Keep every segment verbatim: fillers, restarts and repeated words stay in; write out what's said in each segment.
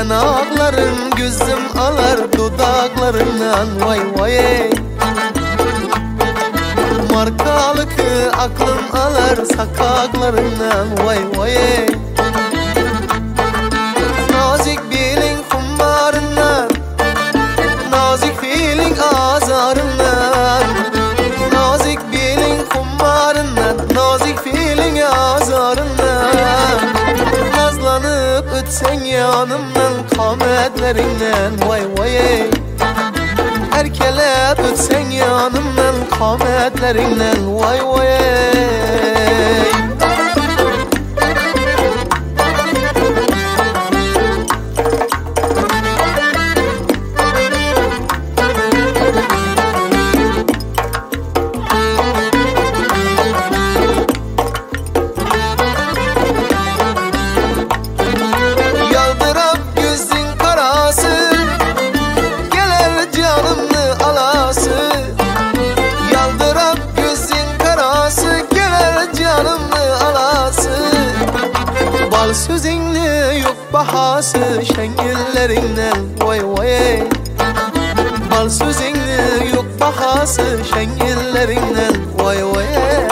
Yanakların gözüm alar dudaklarından vay vay. Markalıkı aklım alar sakaklarından vay vay. Nazik bilin kumbarından, nazik filin azarından. Nazik bilin kumbarından, nazik filin azarından. Nazlanıp ötsen yanımdan kametlerinden vay vay. Erkelep ötsen yanımdan kametlerinden vay vay. Bal sözünle yok bahası şengillerinden vay vay. Bal sözünle yok bahası şengillerinden vay vay.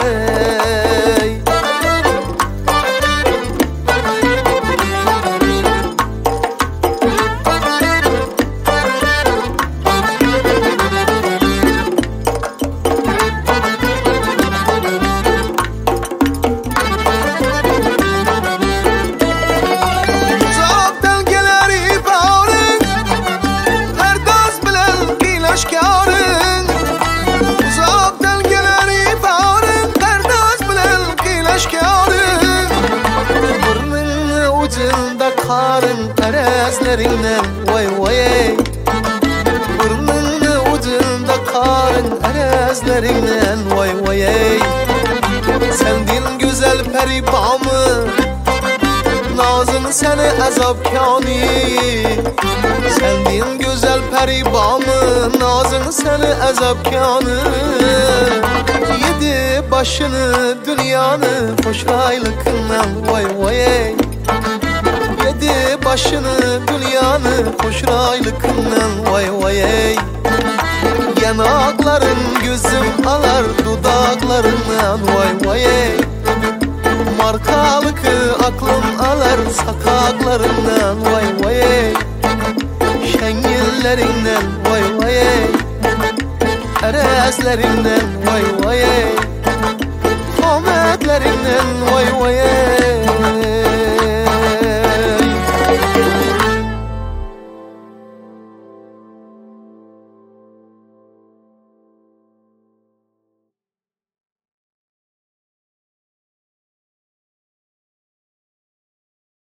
Karın erezlerinden vay vay. Burnunun ucunda karın erezlerinden vay vay. Sendin güzel peri bağımı, nazın seni azapkani. Sendin güzel peri bağımı, nazın seni azapkani. Yedi başını dünyanı hoş raylıkından vay vay. Yedi başını dünyanı hoş raylıkından vay vay. Yanakların gözüm alar dudaklarından vay vay. Markalıkı aklım alar sakaklarından vay vay. Şengillerinden vay vay. Erezlerinden vay vay. Kametlerinden vay vay.